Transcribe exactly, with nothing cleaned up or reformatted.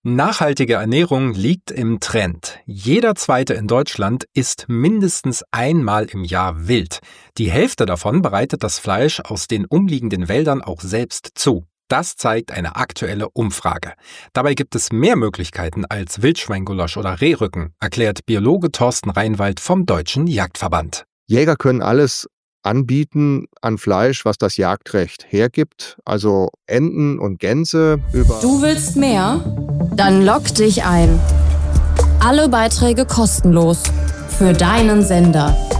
Nachhaltige Ernährung liegt im Trend. Jeder Zweite in Deutschland isst mindestens einmal im Jahr wild. Die Hälfte davon bereitet das Fleisch aus den umliegenden Wäldern auch selbst zu. Das zeigt eine aktuelle Umfrage. Dabei gibt es mehr Möglichkeiten als Wildschweingulasch oder Rehrücken, erklärt Biologe Thorsten Reinwald vom Deutschen Jagdverband. Jäger können alles anbieten an Fleisch, was das Jagdrecht hergibt, also Enten und Gänse über... Du willst mehr? Dann logg dich ein. Alle Beiträge kostenlos für deinen Sender.